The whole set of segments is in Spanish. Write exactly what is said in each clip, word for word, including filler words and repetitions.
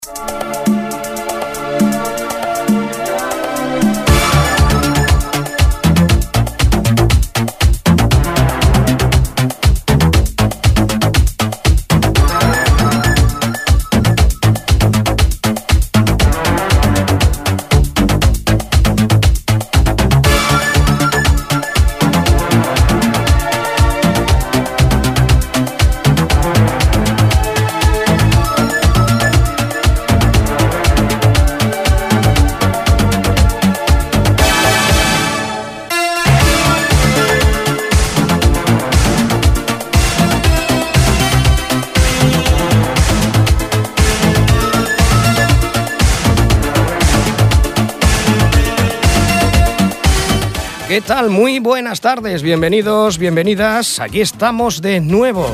¿Qué tal? Muy buenas tardes, bienvenidos, bienvenidas, aquí estamos de nuevo.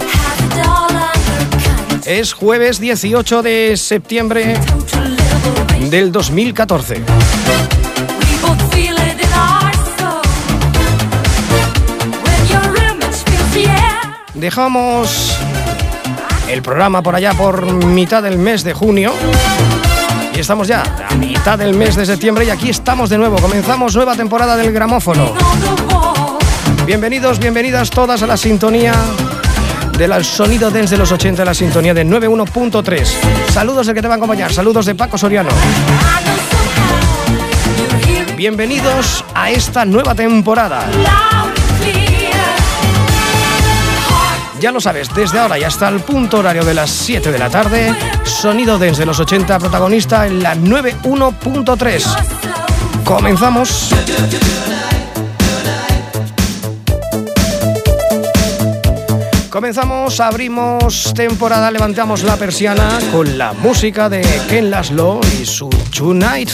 Es jueves dieciocho de septiembre del dos mil catorce. Dejamos el programa por allá por mitad del mes de junio. Y estamos ya a mitad del mes de septiembre y aquí estamos de nuevo. Comenzamos nueva temporada del Gramófono. Bienvenidos, bienvenidas todas a la sintonía del sonido dance de los ochenta, la sintonía de noventa y uno punto tres. Saludos del que te va a acompañar, saludos de Paco Soriano. Bienvenidos a esta nueva temporada. Ya lo sabes, desde ahora y hasta el punto horario de las siete de la tarde, sonido dance de los ochenta, protagonista en la noventa y uno punto tres. Comenzamos. Comenzamos, abrimos temporada, levantamos la persiana con la música de Ken Laszlo y su Tonight.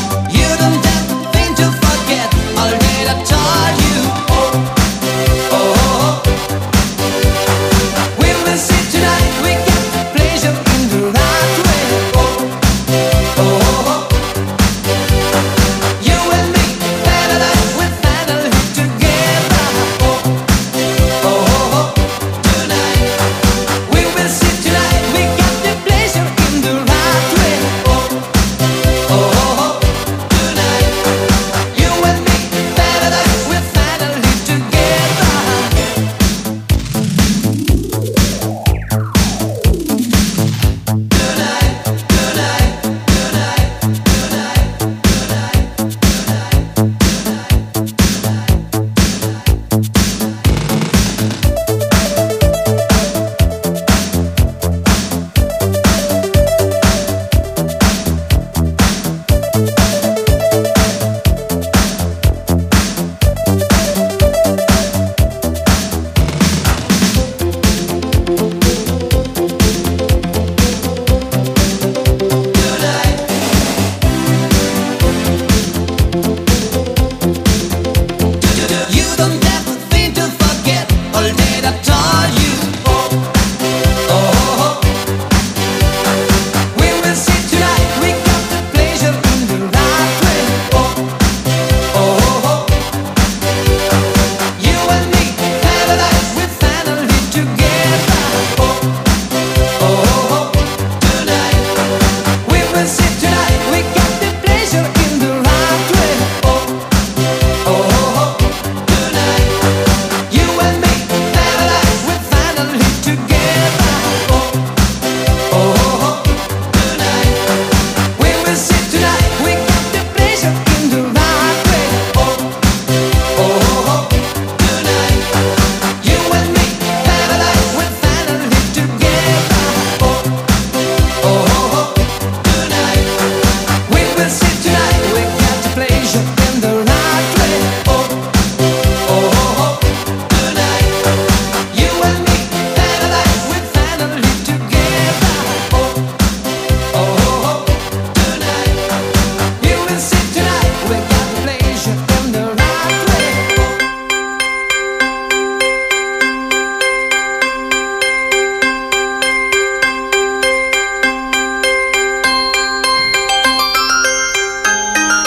Oh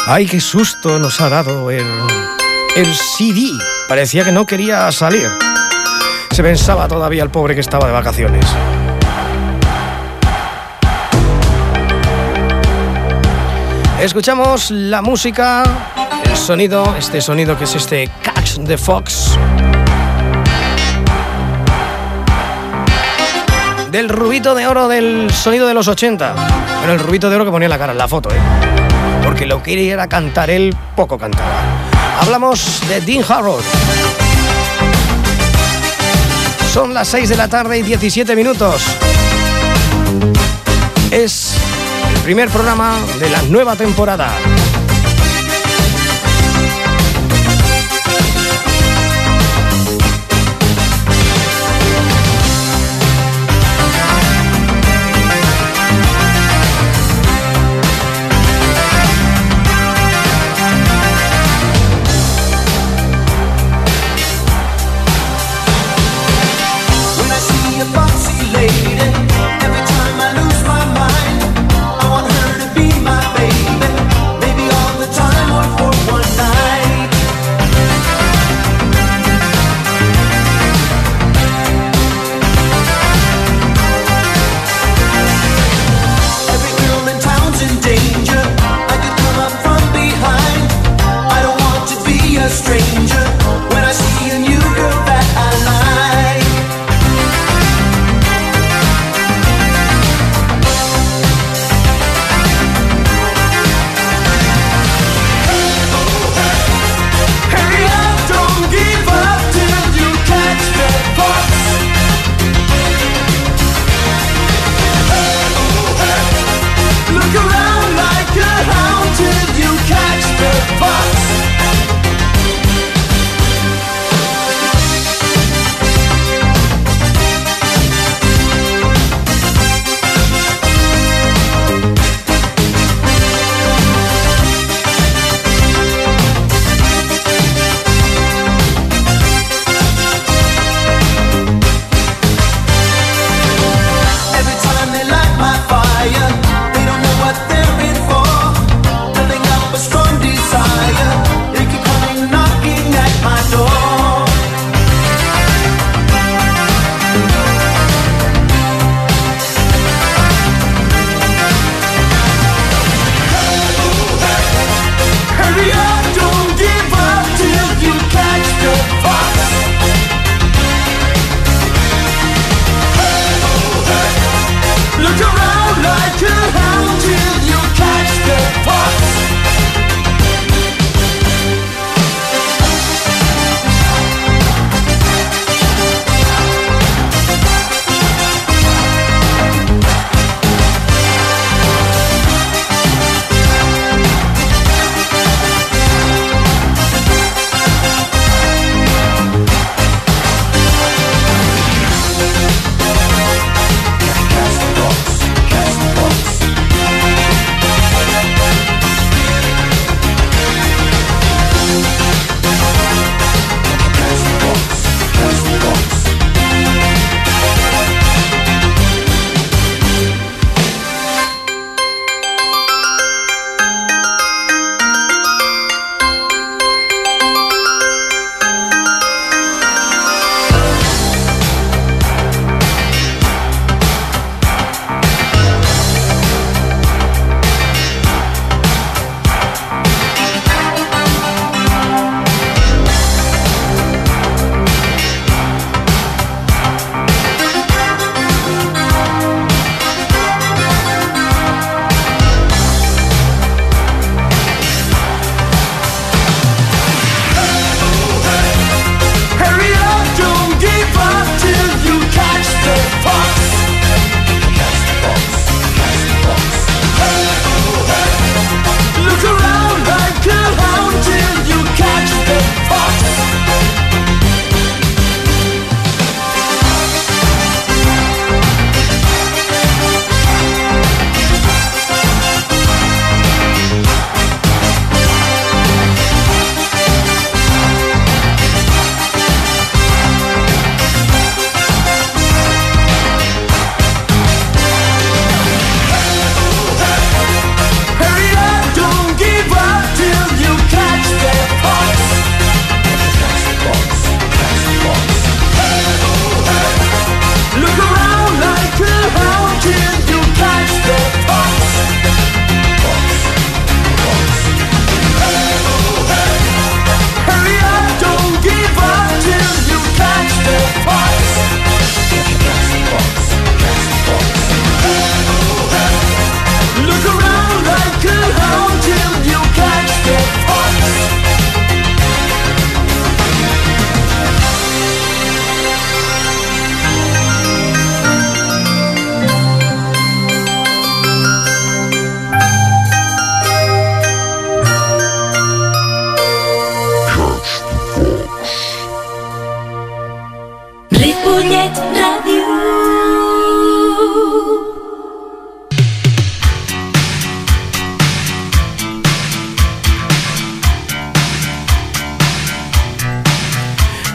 Ay, qué susto nos ha dado el, el C D. Parecía que no quería salir. Se pensaba todavía el pobre que estaba de vacaciones. Escuchamos la música, el sonido, este sonido que es este Catch the Fox. Del rubito de oro del sonido de los ochenta. Bueno, el rubito de oro que ponía en la cara en la foto, ¿eh? Porque lo que era cantar él, poco cantaba. Hablamos de Dean Harrow. Son las seis de la tarde y diecisiete minutos. Es el primer programa de la nueva temporada. Every time I lose my mind, I want her to be my baby.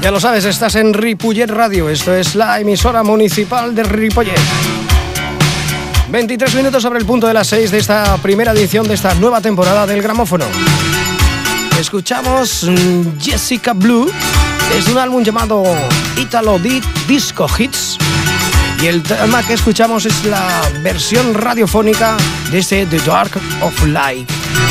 Ya lo sabes, estás en Ripollet Radio. Esto es la emisora municipal de Ripollet. veintitrés minutos sobre el punto de las seis de esta primera edición de esta nueva temporada del Gramófono. Escuchamos Jessica Blue. Es un álbum llamado Italo Disco Hits. Y el tema que escuchamos es la versión radiofónica de este The Dark of Light.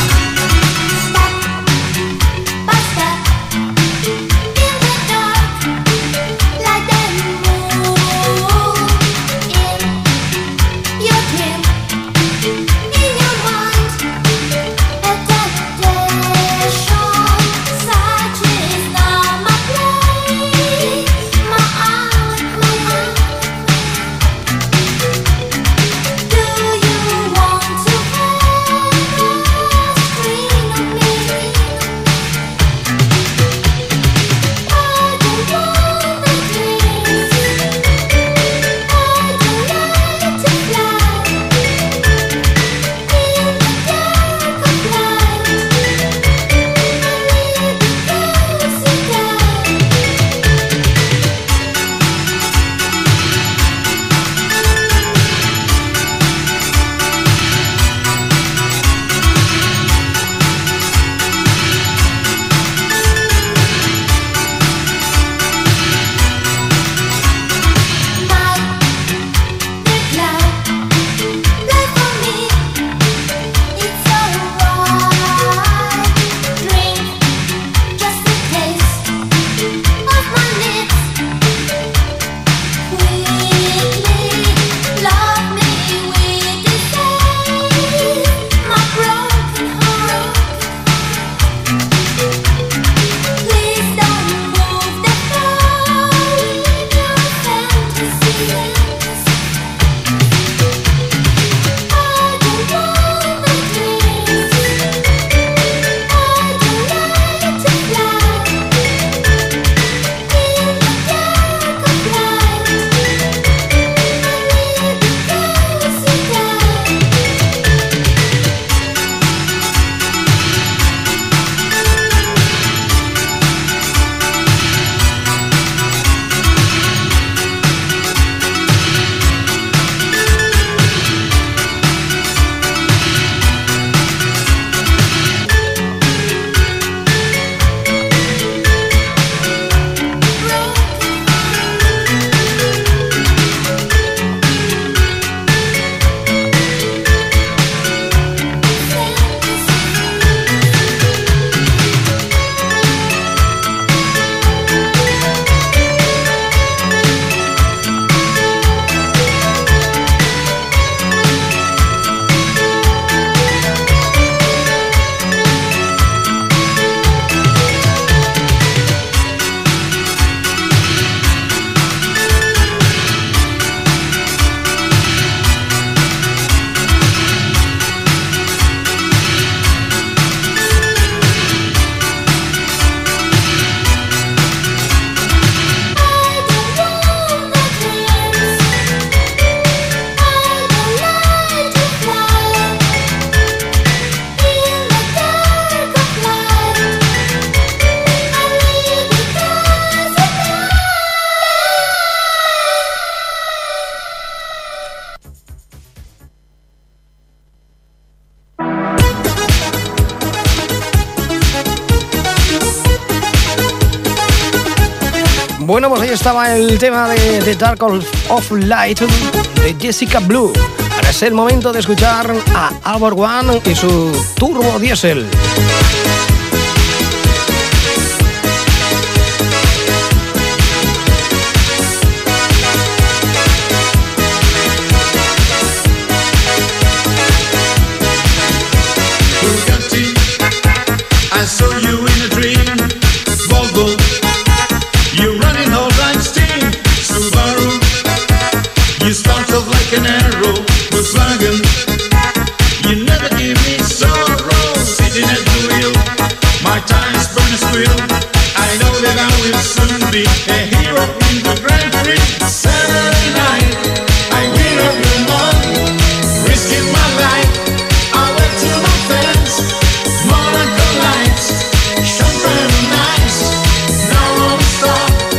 Bueno, pues ahí estaba el tema de The Dark of Light de Jessica Blue. Ahora es el momento de escuchar a Albert One y su Turbo Diesel. I saw you in a dream, Volvo, you're running hot like steam, Subaru, you start off like an arrow, Volkswagen, you never give me sorrow, sitting at the wheel, my tires burn a squeal, I know that I will soon be a hero in the Grand Prix, Saturday night, I wheel up your mom, risking my life, I went to my fans, Monaco lights, champagne on ice, now I'm a star.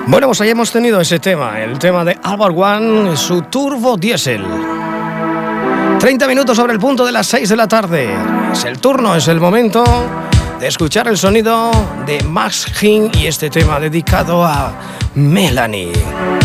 Bueno, pues ahí hemos tenido ese tema, el tema de Albert One, su Turbo Diesel. treinta minutos sobre el punto de las seis de la tarde. Es el turno, es el momento de escuchar el sonido de Max King y este tema dedicado a Melanie.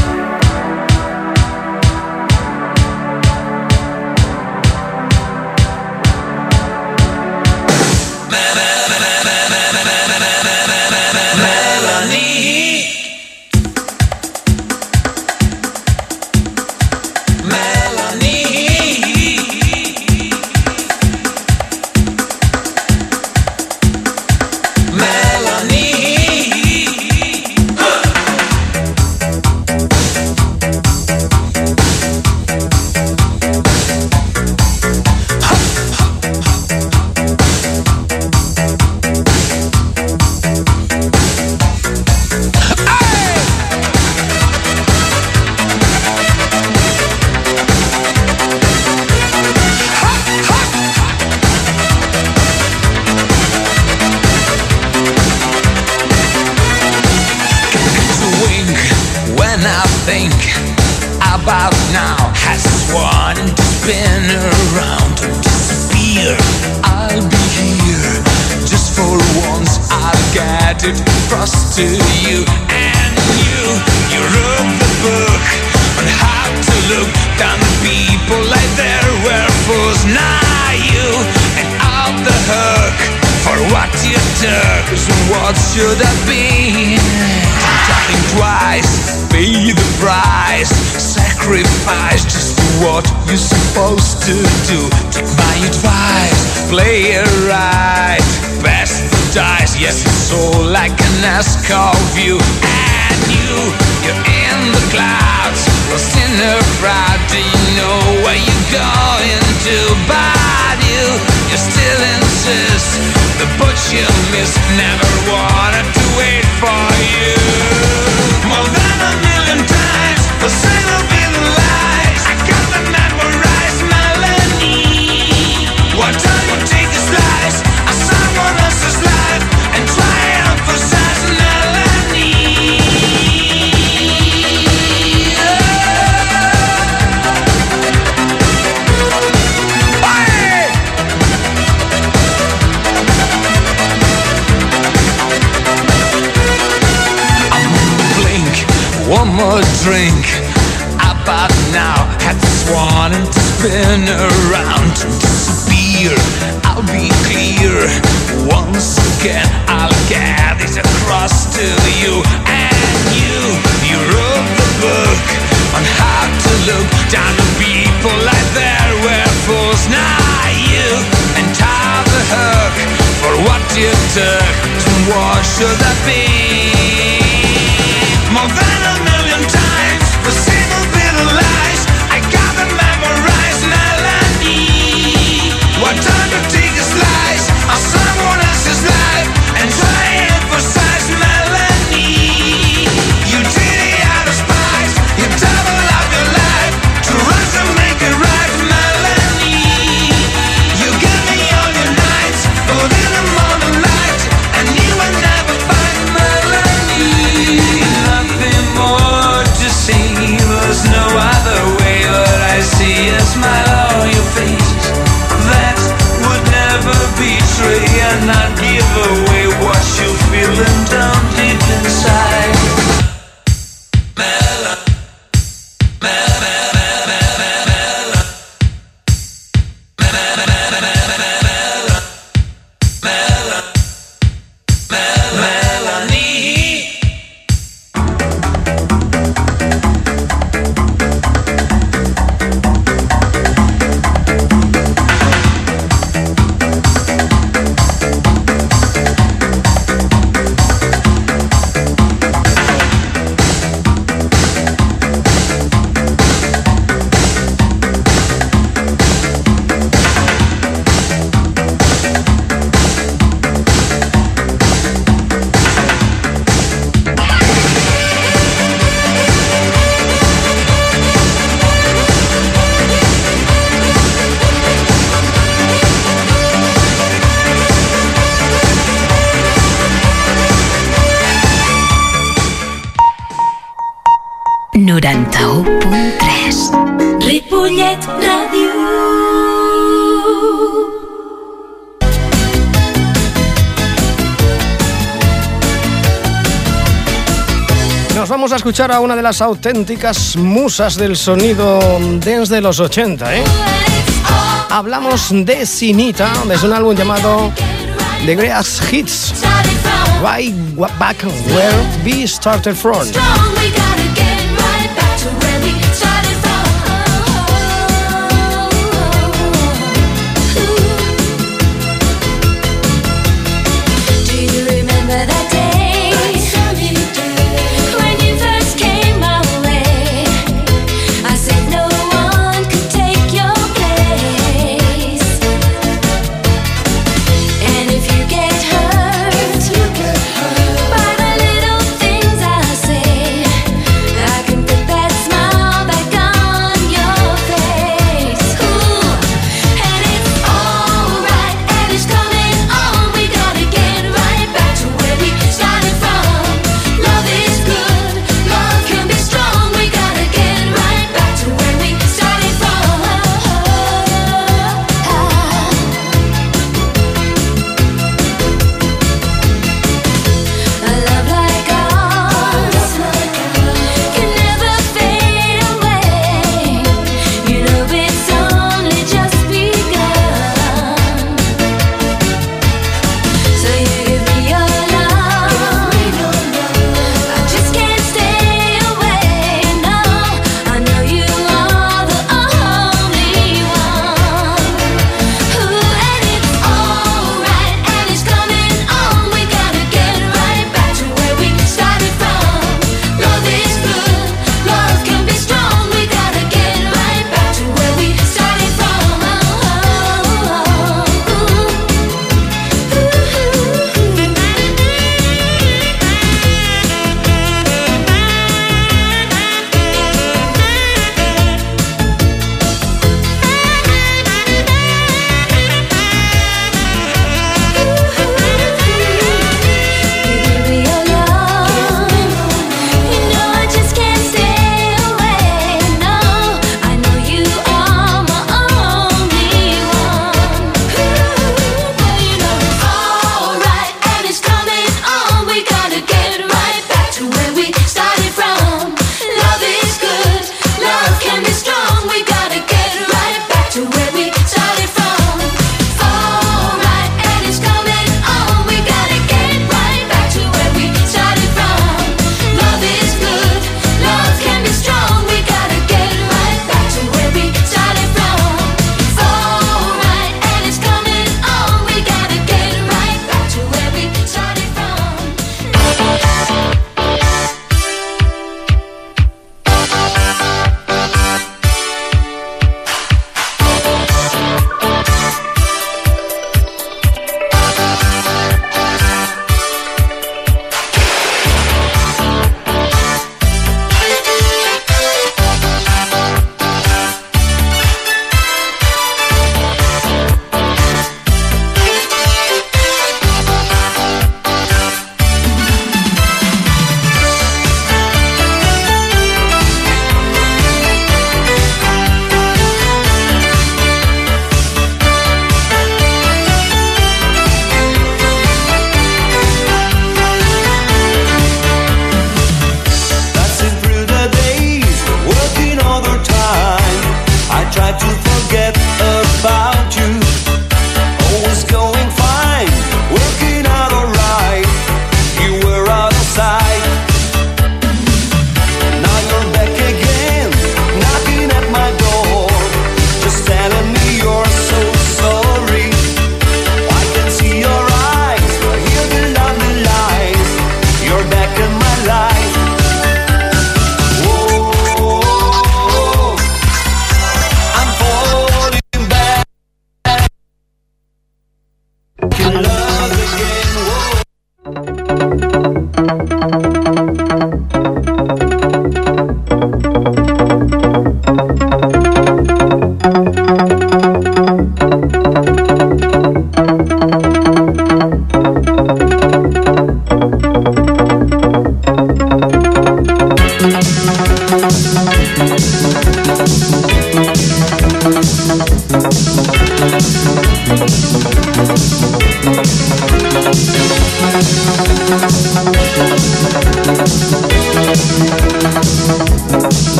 Should have been talking twice, pay the price, sacrifice just do what you're supposed to do. Take my advice, play it right, pass the dice. Yes, it's all like a NASCAR view. And you, you're in the clouds, lost in a crowd. Do you know where you're going to? But you, you still insist. The butch you missed, never wanted to wait for you. More than a million times, the same will be the lies. I got the memorized melody. What time you take a slice of someone else's life and try and emphasize melody. One more drink, about now. Had this wanting to spin around, to disappear. I'll be clear. Once again, I'll get this across to you. And you, you wrote the book on how to look down on people like there were fools. Now you untie the hook for what you took. To what should that be? More than a million times, the single bit of lies. I got the memorized melody. What time to take a slice of someone else's life and try and emphasize melody. You did it out of spite. You double up your life to rise and make it right melody. You give me all your nights, but in the morning light, and you will never find melody. noranta-u punt tres. Ripollet Ràdio. Nos vamos a escuchar a una de las auténticas musas del sonido desde los ochenta, ¿eh? Hablamos de Sinita, desde un álbum llamado The Greatest Hits, Right Back Where We Started From.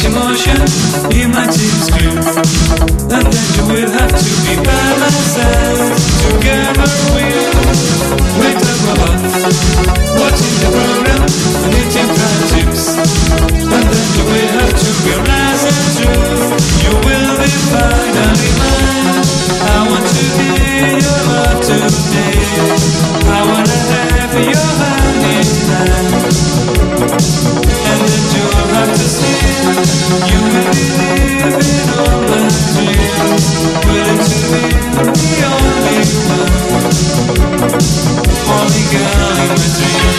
emotion in my tears grew. And then you will have to be by my side. Together we'll wait up above, watching the program and eating fried chips. And then you will have to be nice and true. You will be finally mine. I want to be your love today. I wanna have your hand in mine. And then you'll have to see you will be living all my dreams. Willing to be the only one, only girl in my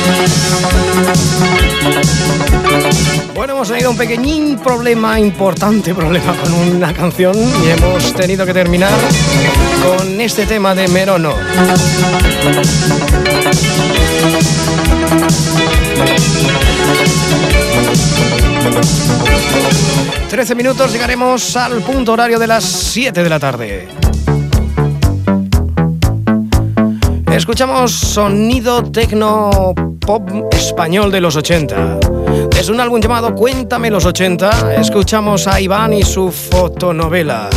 dreams. Bueno, hemos tenido un pequeñín problema, importante problema con una canción y hemos tenido que terminar con este tema de Merono. trece minutos, llegaremos al punto horario de las siete de la tarde. Escuchamos sonido tecno pop español de los ochenta. Es un álbum llamado Cuéntame los ochenta. Escuchamos a Iván y su fotonovela.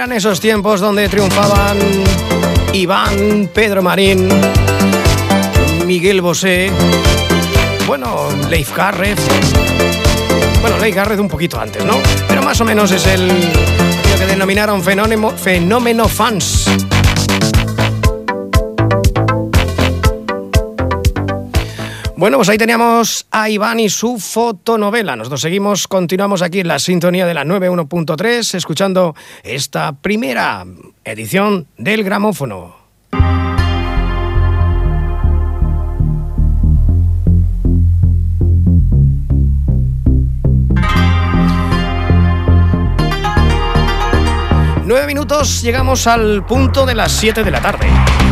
Eran esos tiempos donde triunfaban Iván, Pedro Marín, Miguel Bosé, bueno, Leif Garrett. Bueno, Leif Garrett un poquito antes, ¿no? Pero más o menos es el lo que denominaron fenómeno, fenómeno fans. Bueno, pues ahí teníamos a Iván y su fotonovela. Nosotros seguimos, continuamos aquí en la sintonía de la noventa y uno punto tres, escuchando esta primera edición del Gramófono. Nueve minutos, llegamos al punto de las siete de la tarde.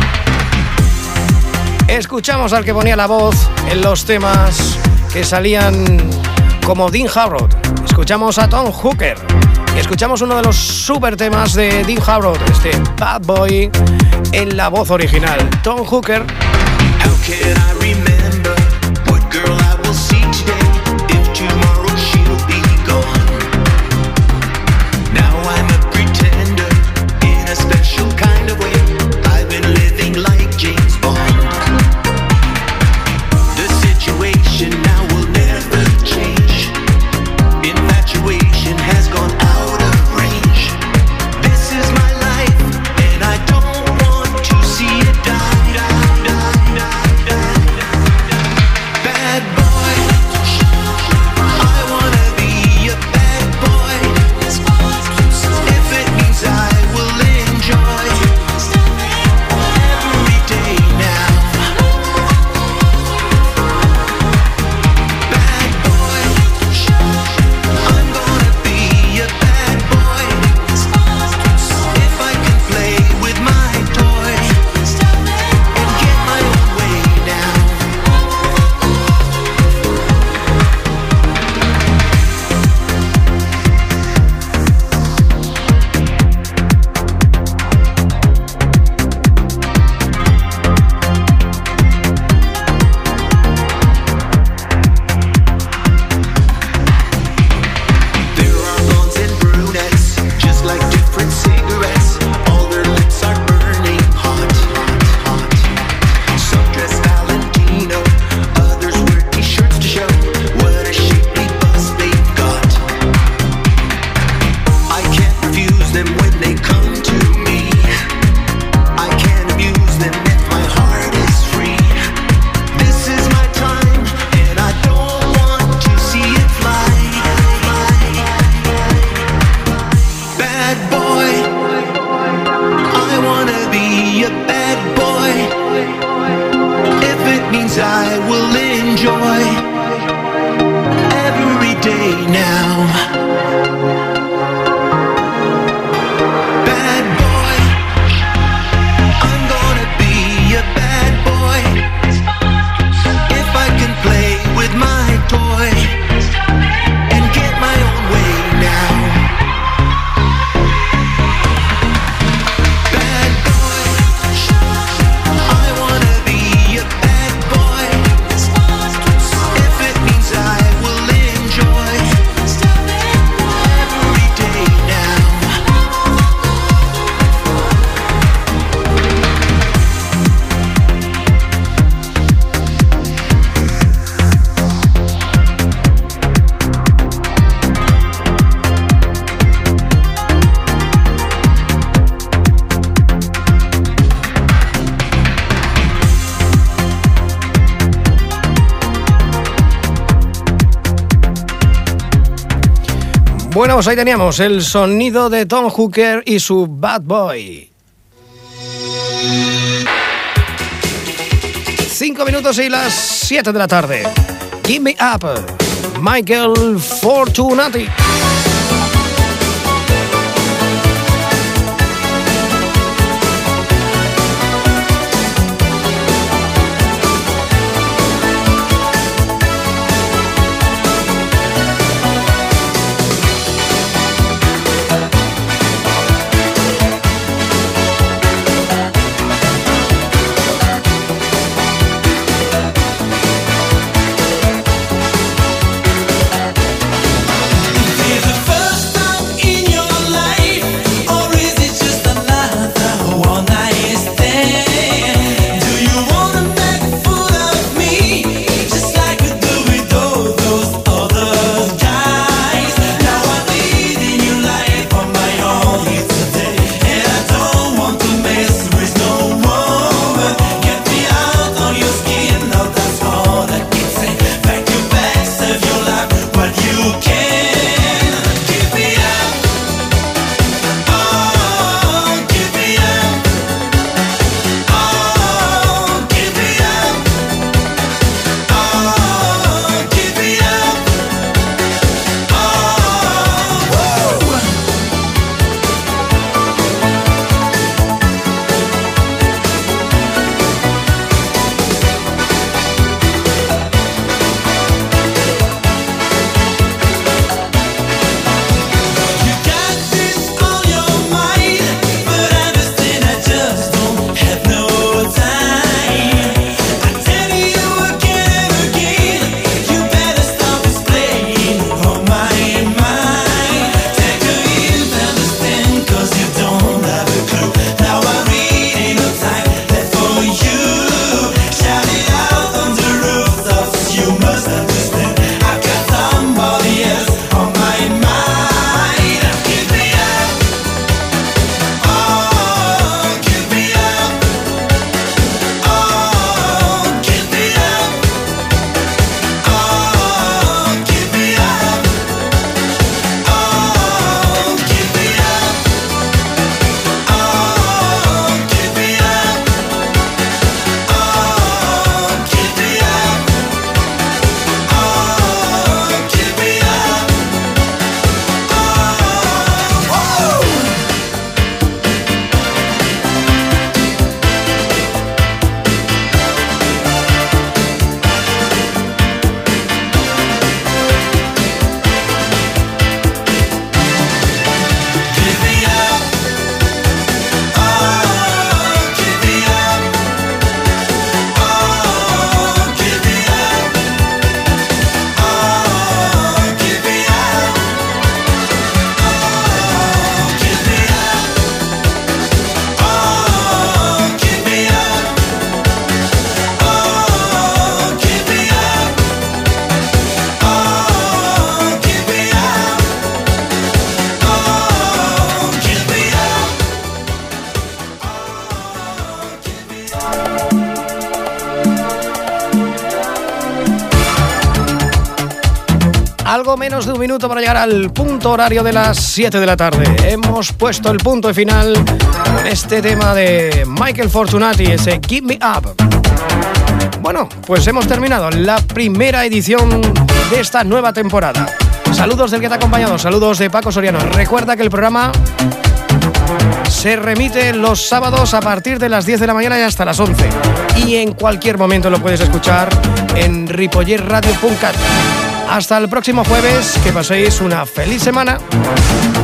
Escuchamos al que ponía la voz en los temas que salían como Dean Harrod. Escuchamos a Tom Hooker. Y escuchamos uno de los super temas de Dean Harrod, este Bad Boy, en la voz original. Tom Hooker. How can I remember what girl I will see today if tomorrow she'll be gone? Now I'm a pretender in a special kind of way. I've been living like James Bond. The situation now will never change. Infatuation has gone out of range. This is my life and I don't want to see it die, die, die, die, die. Bad boy, I wanna be a bad boy. If it means I will enjoy every day now. Bad boy, I'm gonna be a bad boy. If I can play with my toys and get my own way now. There are blondes and brunettes, just like different cigarettes. All their lips are burning hot, hot, hot. Some dress Valentino, others wear t-shirts to show what a shapely bust they've got. I can't refuse them when they come to me. I can't abuse them if my heart is free. This is my time and I don't want to see it fly. Bad boy, I wanna be a bad boy. If it means I will enjoy every day now. Bad boy, I'm gonna be a bad boy. If I can play with my toy and get my own way now. Bad boy, I wanna be a bad boy. If it means I will enjoy every day now. Bueno, pues ahí teníamos el sonido de Tom Hooker y su Bad Boy. Cinco minutos y las siete de la tarde. Give Me Up, Michael Fortunati. If Algo menos de un minuto para llegar al punto horario de las siete de la tarde. Hemos puesto el punto final con este tema de Michael Fortunati, ese Give Me Up. Bueno, pues hemos terminado la primera edición de esta nueva temporada. Saludos del que te ha acompañado, saludos de Paco Soriano. Recuerda que el programa se remite los sábados a partir de las diez de la mañana y hasta las once. Y en cualquier momento lo puedes escuchar en ripollet radio punto cat. Hasta el próximo jueves, que paséis una feliz semana.